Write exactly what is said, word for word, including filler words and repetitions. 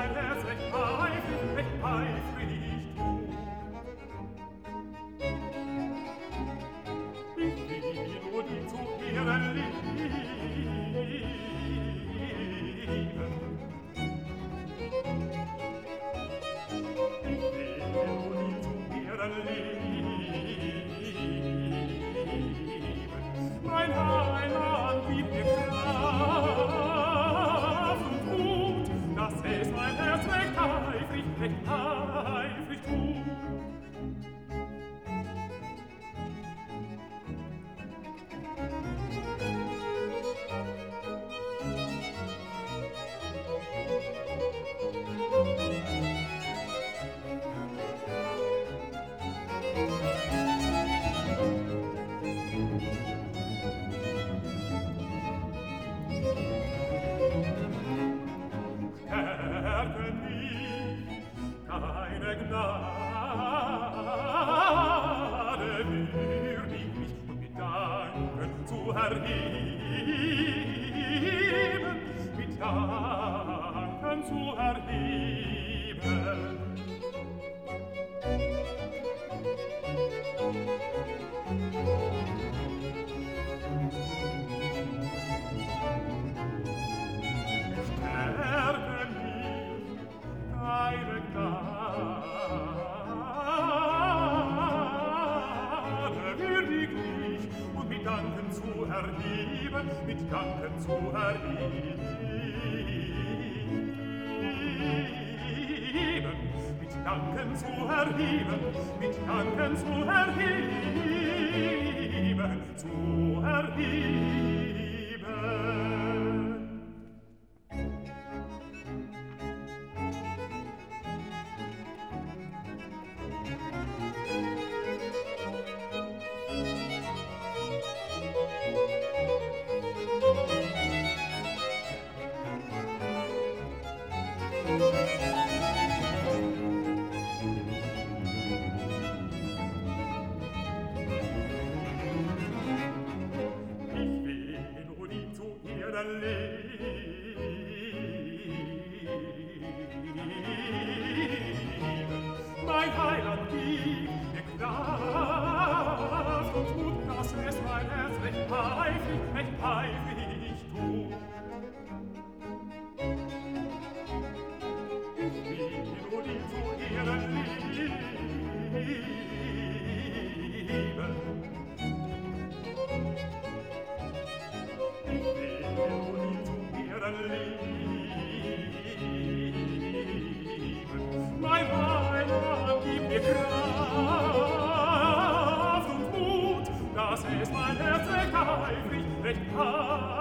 mein Herz recht eifrig, recht eifrig tut. Ich will nur die zu Ehren lieben. Ich will nur die zu Ehren lieben. Mein Heiland gibt mir Kraft und Mut, dass es mein Herz recht eifrig, recht eifrig tut. Stärke mich, deine Gnade für mich mit Danken zu erheben, mit Danken zu erheben. Stärke mich, deine Gnade würdig mich und mit Danken zu erheben, mit Danken zu erheben, mit Danken zu erheben, mit Danken zu erheben, zu erheben. Ich will nur die zu Ehren lieben. Mein Heiland gibt mir Kraft und Mut, dass es mein Herz recht eifrig, recht eifrig tut. Ich will nur die zu Ehren lieben. Ich will nur die zu Ehren lieben. Mein Heiland gibt mir Kraft und Mut, dass es mein Herz recht eifrig, recht eifrig